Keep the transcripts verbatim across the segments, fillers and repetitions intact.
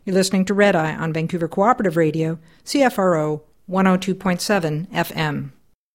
You're listening to Red Eye on Vancouver Cooperative Radio, C F R O one oh two point seven F M.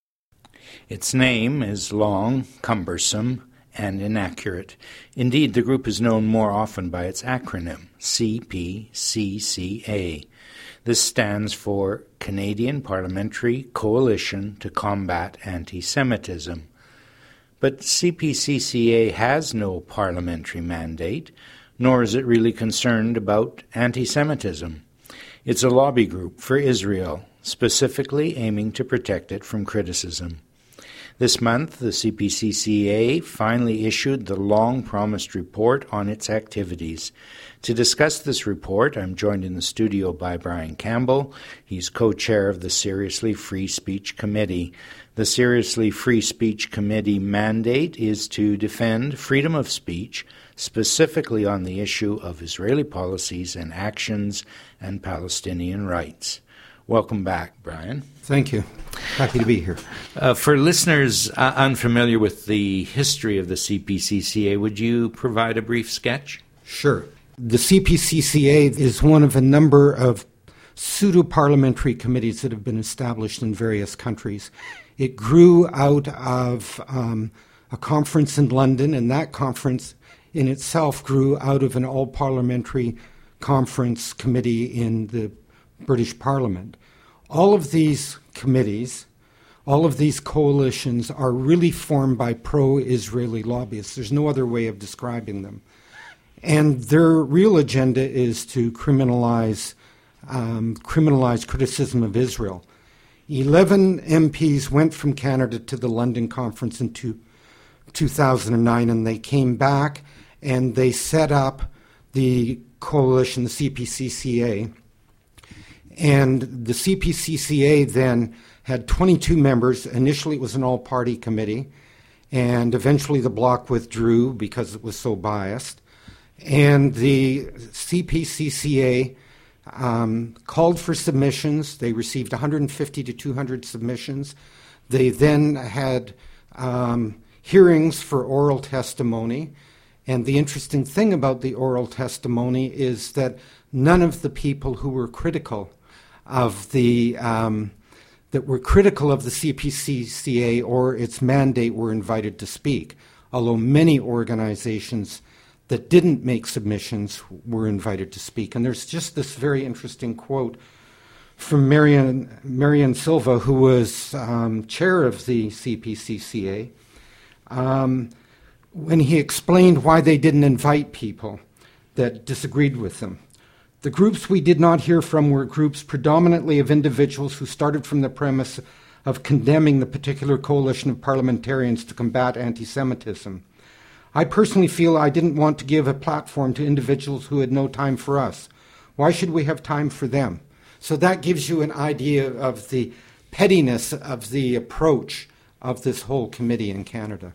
Its name is long, cumbersome, and inaccurate. Indeed, the group is known more often by its acronym, C P C C A. This stands for Canadian Parliamentary Coalition to Combat Anti-Semitism. But C P C C A has no parliamentary mandate, nor is it really concerned about anti-Semitism. It's a lobby group for Israel, specifically aiming to protect it from criticism. This month, the C P C C A finally issued the long-promised report on its activities. To discuss this report, I'm joined in the studio by Brian Campbell. He's co-chair of the Seriously Free Speech Committee. The Seriously Free Speech Committee mandate is to defend freedom of speech, specifically on the issue of Israeli policies and actions and Palestinian rights. Welcome back, Brian. Thank you. Happy to be here. Uh, for listeners uh, unfamiliar with the history of the C P C C A, would you provide a brief sketch? Sure. The C P C C A is one of a number of pseudo-parliamentary committees that have been established in various countries. It grew out of um, a conference in London, and that conference in itself grew out of an all-parliamentary conference committee in the British Parliament. All of these committees, all of these coalitions are really formed by pro-Israeli lobbyists. There's no other way of describing them. And their real agenda is to criminalize, um, criminalize criticism of Israel. Eleven M Ps went from Canada to the London conference in two, two thousand nine, and they came back and they set up the coalition, the C P C C A. And the C P C C A then had twenty-two members. Initially, it was an all-party committee, and eventually the bloc withdrew because it was so biased. And the C P C C A um, called for submissions. They received one hundred fifty to two hundred submissions. They then had um, hearings for oral testimony. And the interesting thing about the oral testimony is that none of the people who were critical of the um, that were critical of the C P C C A or its mandate were invited to speak, although many organizations that didn't make submissions were invited to speak. And there's just this very interesting quote from Marian, Marian Silva, who was um, chair of the C P C C A, um, when he explained why they didn't invite people that disagreed with them. The groups we did not hear from were groups predominantly of individuals who started from the premise of condemning the particular coalition of parliamentarians to combat anti-Semitism. I personally feel I didn't want to give a platform to individuals who had no time for us. Why should we have time for them? So that gives you an idea of the pettiness of the approach of this whole committee in Canada.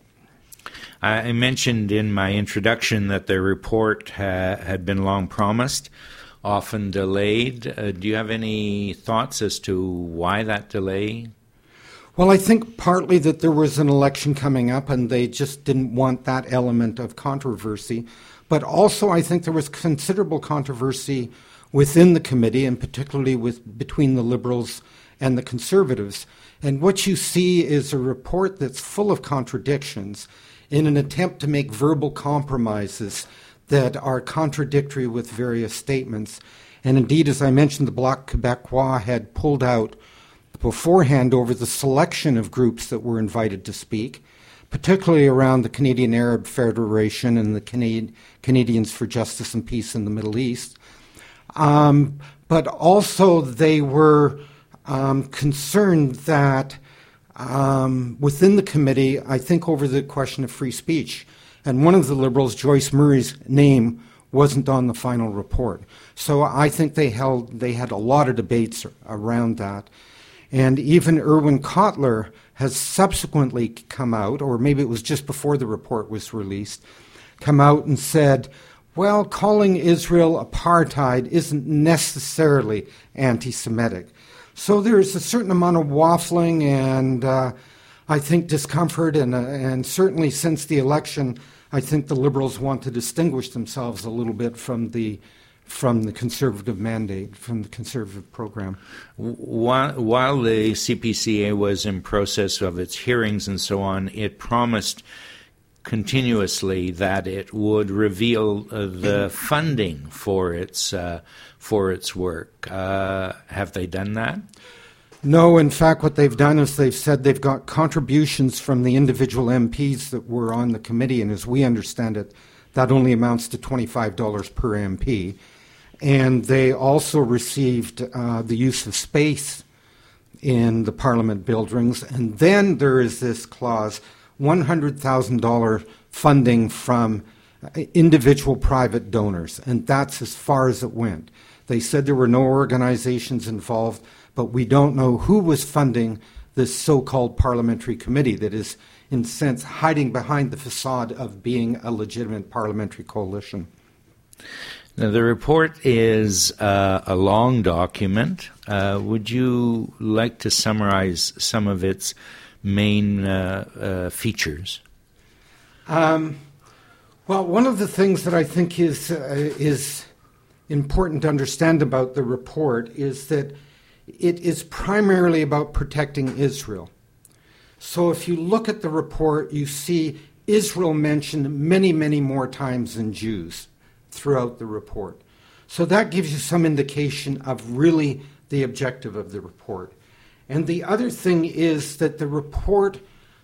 I mentioned in my introduction that the report ha- had been long promised, often delayed. Uh, do you have any thoughts as to why that delay? Well, I think partly that there was an election coming up and they just didn't want that element of controversy. But also I think there was considerable controversy within the committee, and particularly with between the Liberals and the Conservatives. And what you see is a report that's full of contradictions in an attempt to make verbal compromises that are contradictory with various statements. And indeed, as I mentioned, the Bloc Québécois had pulled out beforehand over the selection of groups that were invited to speak, particularly around the Canadian Arab Federation and the Canadi- Canadians for Justice and Peace in the Middle East. Um, but also they were um, concerned that um, within the committee, I think over the question of free speech, and one of the Liberals, Joyce Murray's name, wasn't on the final report. So I think they held they had a lot of debates around that. And even Irwin Cotler has subsequently come out, or maybe it was just before the report was released, come out and said, well, calling Israel apartheid isn't necessarily anti-Semitic. So there's a certain amount of waffling and uh, I think discomfort, and, uh, and certainly since the election, I think the Liberals want to distinguish themselves a little bit from the from the conservative mandate, from the conservative program. While, while the C P C A was in process of its hearings and so on, it promised continuously that it would reveal uh, the funding for its uh, for its work. Uh, have they done that? No, in fact, what they've done is they've said they've got contributions from the individual M Ps that were on the committee, and as we understand it, that only amounts to twenty-five dollars per M P. And they also received uh, the use of space in the Parliament buildings. And then there is this clause, one hundred thousand dollars funding from individual private donors. And that's as far as it went. They said there were no organizations involved, but we don't know who was funding this so-called parliamentary committee that is, in a sense, hiding behind the facade of being a legitimate parliamentary coalition. Now, the report is uh, a long document. Uh, would you like to summarize some of its main uh, uh, features? Um, well, one of the things that I think is uh, is important to understand about the report is that it is primarily about protecting Israel. So if you look at the report, you see Israel mentioned many, many more times than Jews throughout the report. So that gives you some indication of really the objective of the report. And the other thing is that the report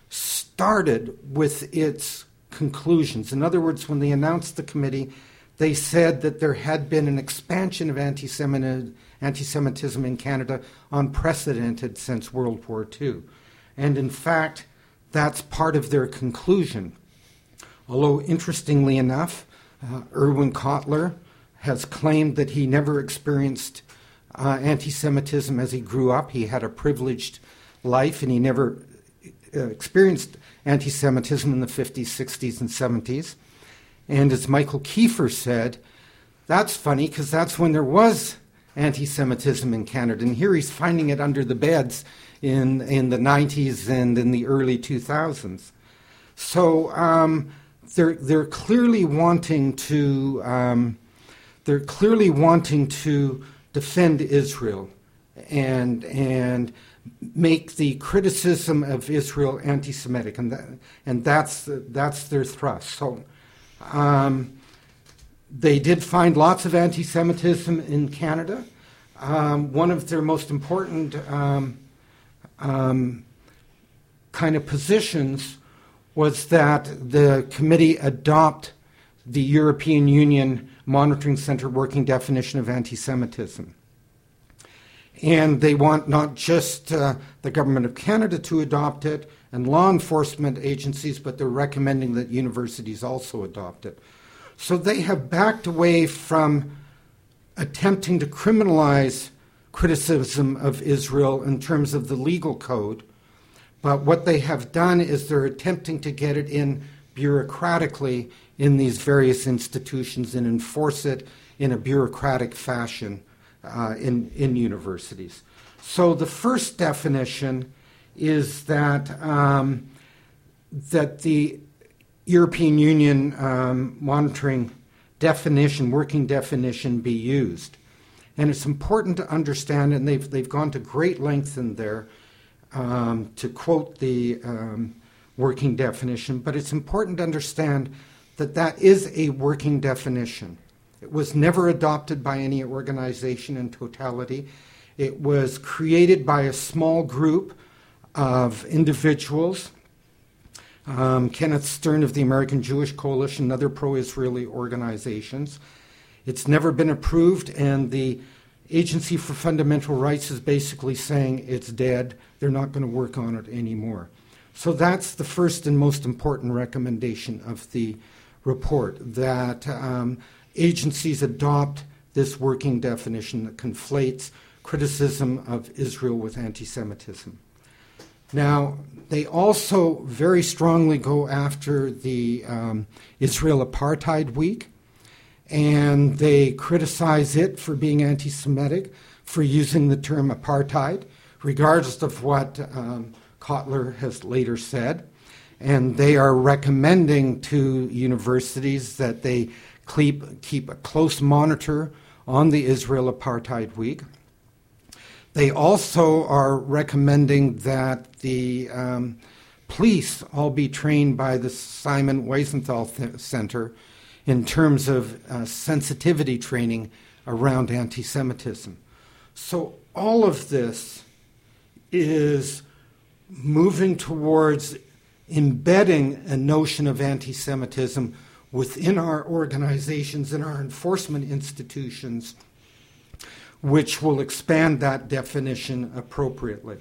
started with its conclusions. In other words, when they announced the committee, they said that there had been an expansion of anti-Semitism anti-Semitism in Canada unprecedented since World War Two. And in fact, that's part of their conclusion. Although, interestingly enough, uh, Irwin Cotler has claimed that he never experienced uh, anti-Semitism as he grew up. He had a privileged life, and he never uh, experienced anti-Semitism in the fifties, sixties, and seventies. And as Michael Kiefer said, that's funny because that's when there was anti-Semitism in Canada, and here he's finding it under the beds in in the nineties and in the early two thousands. So um, they're they're clearly wanting to um, they're clearly wanting to defend Israel and and make the criticism of Israel anti-Semitic, and that, and that's that's their thrust. So. Um, They did find lots of anti-Semitism in Canada. Um, one of their most important um, um, kind of positions was that the committee adopt the European Union Monitoring Center working definition of anti-Semitism. And they want not just uh, the Government of Canada to adopt it and law enforcement agencies, but they're recommending that universities also adopt it. So they have backed away from attempting to criminalize criticism of Israel in terms of the legal code, but what they have done is they're attempting to get it in bureaucratically in these various institutions and enforce it in a bureaucratic fashion uh, in, in universities. So the first definition is that um, that the European Union um, monitoring definition, working definition, be used. And it's important to understand, and they've, they've gone to great length in there um, to quote the um, working definition, but it's important to understand that that is a working definition. It was never adopted by any organization in totality. It was created by a small group of individuals. Um, Kenneth Stern of the American Jewish Coalition and other pro-Israeli organizations. It's never been approved, and the Agency for Fundamental Rights is basically saying it's dead. They're not going to work on it anymore. So that's the first and most important recommendation of the report, that um, agencies adopt this working definition that conflates criticism of Israel with anti-Semitism. Now, they also very strongly go after the um, Israel Apartheid Week, and they criticize it for being anti-Semitic, for using the term apartheid, regardless of what um, Cotler has later said. And they are recommending to universities that they keep, keep a close monitor on the Israel Apartheid Week. They also are recommending that the um, police all be trained by the Simon Wiesenthal Th- Center in terms of uh, sensitivity training around anti-Semitism. So all of this is moving towards embedding a notion of anti-Semitism within our organizations and our enforcement institutions, which will expand that definition appropriately.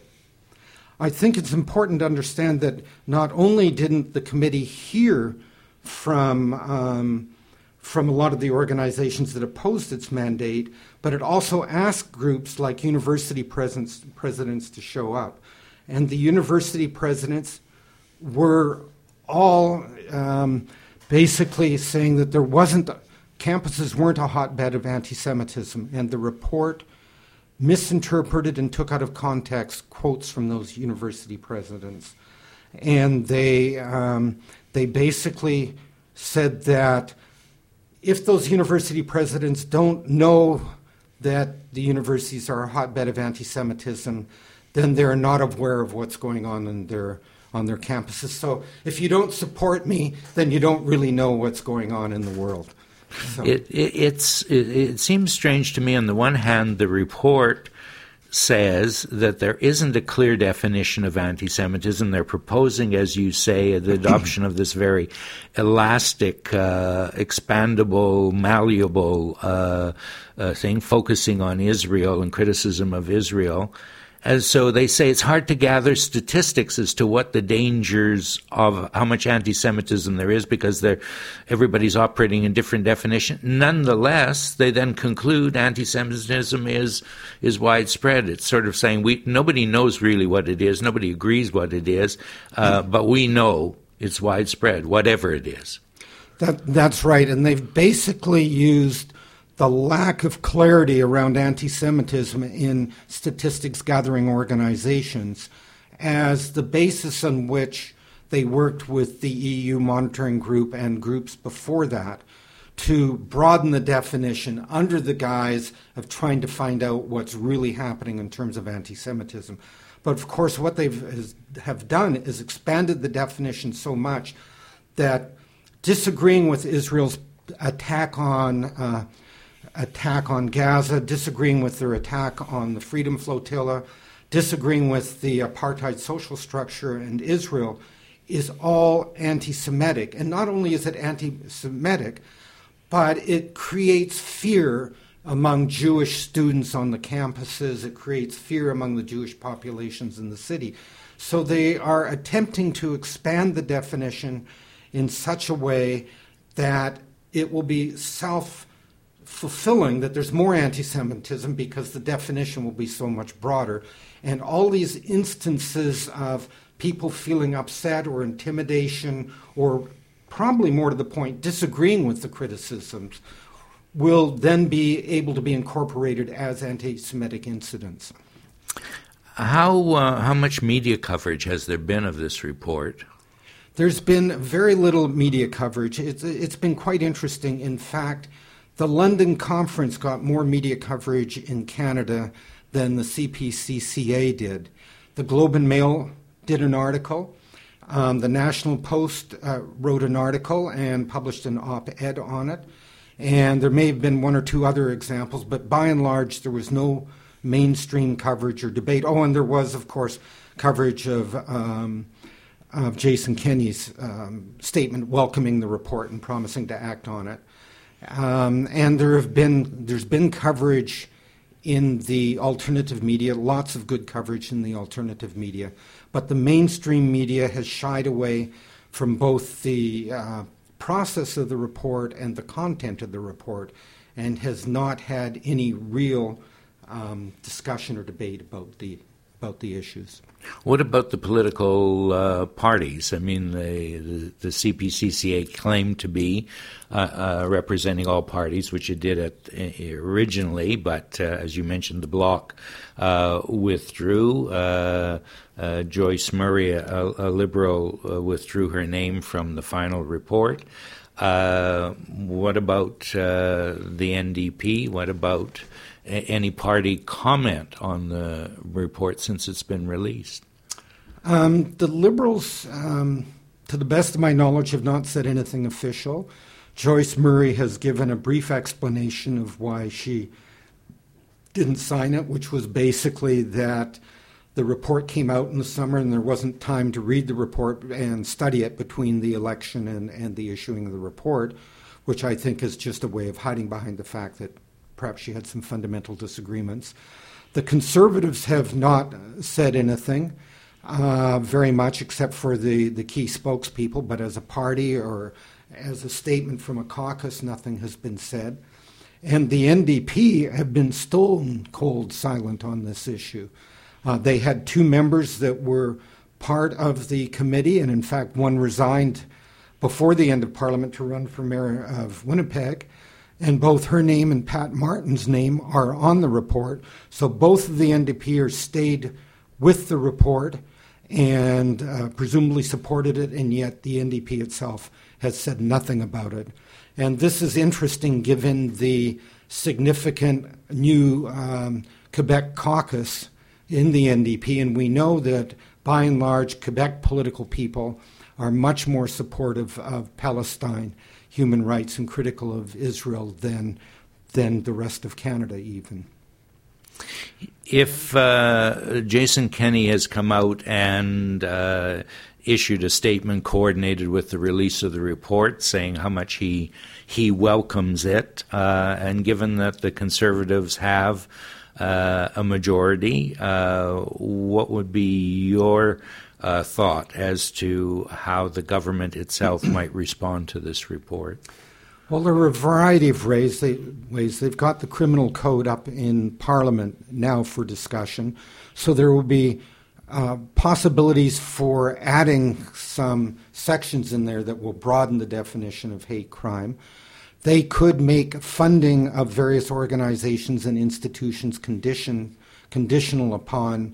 I think it's important to understand that not only didn't the committee hear from, um, from a lot of the organizations that opposed its mandate, but it also asked groups like university presidents, presidents to show up. And the university presidents were all um, basically saying that there wasn't, campuses weren't a hotbed of anti-Semitism, and the report misinterpreted and took out of context quotes from those university presidents. And they, um, they basically said that if those university presidents don't know that the universities are a hotbed of anti-Semitism, then they're not aware of what's going on in their on their campuses. So if you don't support me, then you don't really know what's going on in the world. So. It, it, it's, it, it seems strange to me. On the one hand, the report says that there isn't a clear definition of anti-Semitism. They're proposing, as you say, the adoption of this very elastic, uh, expandable, malleable uh, uh, thing, focusing on Israel and criticism of Israel. And so they say it's hard to gather statistics as to what the dangers of how much anti-Semitism there is because they're, everybody's operating in different definition. Nonetheless, they then conclude anti-Semitism is is widespread. It's sort of saying we nobody knows really what it is, nobody agrees what it is, uh, but we know it's widespread, whatever it is. That, that's right, and they've basically used the lack of clarity around anti-Semitism in statistics gathering organizations as the basis on which they worked with the E U monitoring group and groups before that to broaden the definition under the guise of trying to find out what's really happening in terms of anti-Semitism. But of course, what they have done is expanded the definition so much that disagreeing with Israel's attack on uh, attack on Gaza, disagreeing with their attack on the Freedom Flotilla, disagreeing with the apartheid social structure in Israel is all anti-Semitic. And not only is it anti-Semitic, but it creates fear among Jewish students on the campuses. It creates fear among the Jewish populations in the city. So they are attempting to expand the definition in such a way that it will be self fulfilling, that there's more anti-Semitism because the definition will be so much broader. And all these instances of people feeling upset or intimidation or probably more to the point disagreeing with the criticisms will then be able to be incorporated as anti-Semitic incidents. How, uh, how much media coverage has there been of this report? There's been very little media coverage. It's, it's been quite interesting. In fact, the London conference got more media coverage in Canada than the C P C C A did. The Globe and Mail did an article. Um, the National Post uh, wrote an article and published an op-ed on it. And there may have been one or two other examples, but by and large, there was no mainstream coverage or debate. Oh, and there was, of course, coverage of, um, of Jason Kenney's um, statement welcoming the report and promising to act on it. Um, and there have been there's been coverage in the alternative media, lots of good coverage in the alternative media, but the mainstream media has shied away from both the uh, process of the report and the content of the report, and has not had any real um, discussion or debate about the about the issues. What about the political uh, parties? I mean, the, the, the C P C C A claimed to be uh, uh, representing all parties, which it did at, uh, originally, but uh, as you mentioned, the Bloc uh, withdrew. Uh, uh, Joyce Murray, a, a Liberal, uh, withdrew her name from the final report. Uh, what about uh, the N D P? What about a- any party comment on the report since it's been released? Um, the Liberals, um, to the best of my knowledge, have not said anything official. Joyce Murray has given a brief explanation of why she didn't sign it, which was basically that the report came out in the summer and there wasn't time to read the report and study it between the election and, and the issuing of the report, which I think is just a way of hiding behind the fact that perhaps she had some fundamental disagreements. The Conservatives have not said anything uh, very much except for the, the key spokespeople, but as a party or as a statement from a caucus, nothing has been said. And the N D P have been stone cold silent on this issue. Uh, they had two members that were part of the committee, and in fact, one resigned before the end of Parliament to run for mayor of Winnipeg. And both her name and Pat Martin's name are on the report. So both of the N D Pers stayed with the report and uh, presumably supported it, and yet the N D P itself has said nothing about it. And this is interesting given the significant new um, Quebec caucus in the N D P, and we know that by and large Quebec political people are much more supportive of Palestine, human rights, and critical of Israel than than the rest of Canada even. If uh, Jason Kenney has come out and uh, issued a statement coordinated with the release of the report saying how much he he welcomes it, uh, and given that the Conservatives have uh, a majority, uh, what would be your uh, thought as to how the government itself might respond to this report? Well, there are a variety of ways, they, ways. They've got the criminal code up in Parliament now for discussion, so there will be uh, possibilities for adding some sections in there that will broaden the definition of hate crime. They could make funding of various organizations and institutions condition, conditional upon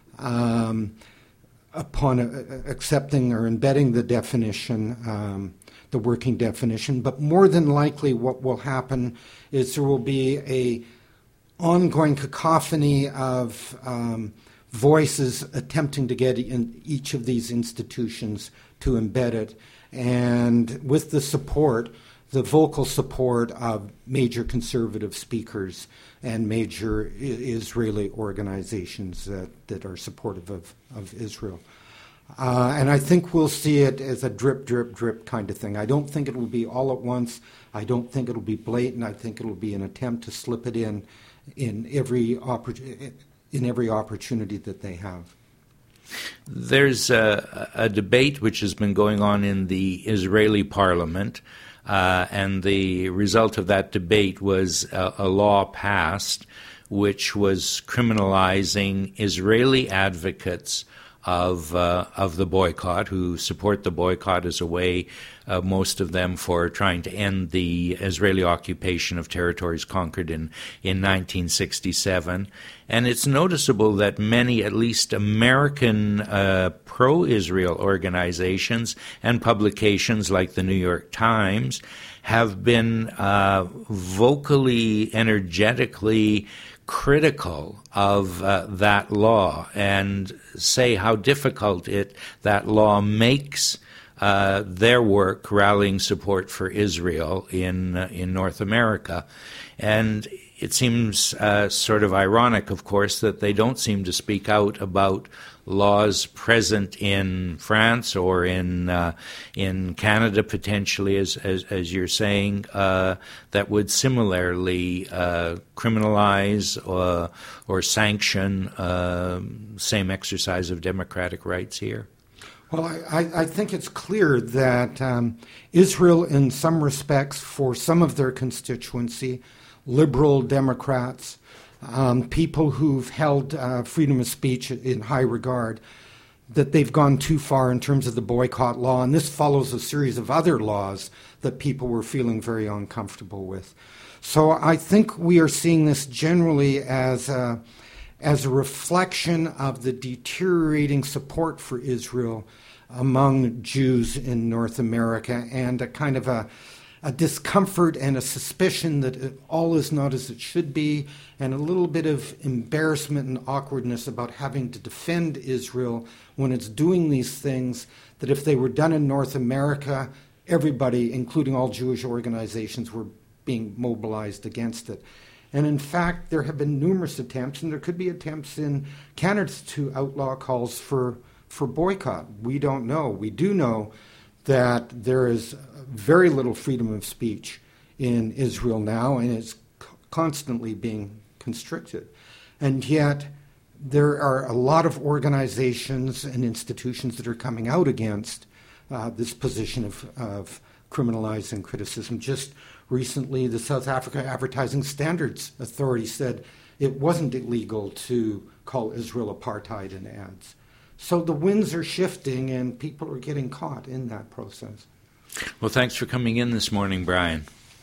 um, upon uh, accepting or embedding the definition, um, the working definition. But more than likely, what will happen is there will be a ongoing cacophony of um, voices attempting to get in each of these institutions to embed it, and with the support, the vocal support of major conservative speakers and major I- Israeli organizations that, that are supportive of, of Israel. Uh, and I think we'll see it as a drip, drip, drip kind of thing. I don't think it will be all at once. I don't think it will be blatant. I think it will be an attempt to slip it in in every oppor- in every opportunity that they have. There's a, a debate which has been going on in the Israeli parliament, uh, and the result of that debate was a, a law passed which was criminalizing Israeli advocates of uh, of the boycott, who support the boycott as a way, uh, most of them, for trying to end the Israeli occupation of territories conquered in, in nineteen sixty-seven. And it's noticeable that many, at least American uh, pro-Israel organizations and publications like the New York Times have been uh, vocally, energetically critical of uh, that law and say how difficult it that law makes uh, their work rallying support for Israel in uh, in North America. And it seems uh, sort of ironic, of course, that they don't seem to speak out about laws present in France or in uh, in Canada, potentially, as as, as you're saying, uh, that would similarly uh, criminalize or, or sanction uh, same exercise of democratic rights here. Well, I, I think it's clear that um, Israel, in some respects, for some of their constituency, liberal Democrats, Um, people who've held uh, freedom of speech in high regard, that they've gone too far in terms of the boycott law. And this follows a series of other laws that people were feeling very uncomfortable with. So I think we are seeing this generally as a, as a reflection of the deteriorating support for Israel among Jews in North America, and a kind of a a discomfort and a suspicion that it, all is not as it should be, and a little bit of embarrassment and awkwardness about having to defend Israel when it's doing these things that if they were done in North America, everybody, including all Jewish organizations, were being mobilized against it. And in fact, there have been numerous attempts, and there could be attempts in Canada to outlaw calls for, for boycott. We don't know. We do know that there is very little freedom of speech in Israel now, and it's constantly being constricted. And yet, there are a lot of organizations and institutions that are coming out against uh, this position of, of criminalizing criticism. Just recently, the South Africa Advertising Standards Authority said it wasn't illegal to call Israel apartheid in ads. So the winds are shifting, and people are getting caught in that process. Well, thanks for coming in this morning, Brian.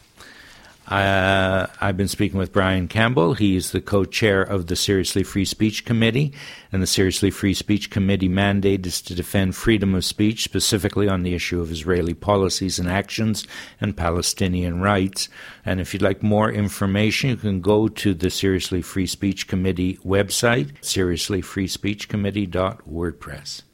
Uh, I've been speaking with Brian Campbell. He's the co-chair of the Seriously Free Speech Committee, and the Seriously Free Speech Committee mandate is to defend freedom of speech, specifically on the issue of Israeli policies and actions and Palestinian rights. And if you'd like more information, you can go to the Seriously Free Speech Committee website, seriously free speech committee dot wordpress.